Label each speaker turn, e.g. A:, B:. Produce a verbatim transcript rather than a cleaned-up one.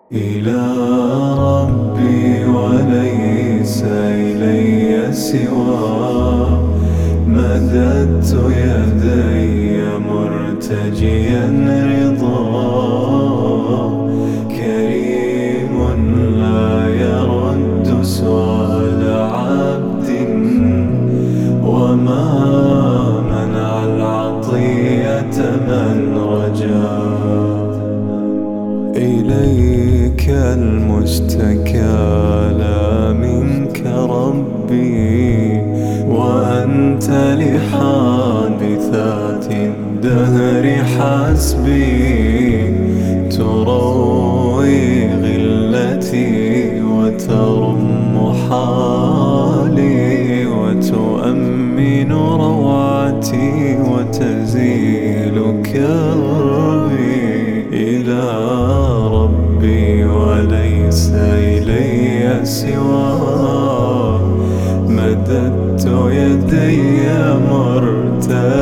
A: إلى ربي وليس إلي سواه، مددت يدي مرتجيا رضاه. كريم لا يرد سؤال عبد، وما منع العطية من رجاه. إليك المشتكى لا منك ربي، وأنت لحادثات الدهر حسبي. تروي غلتي وترم حالي، وتؤمن روعتي وتزيل كربي. إلى ربي وليس إلي سواه، مددت يدي مرتجيا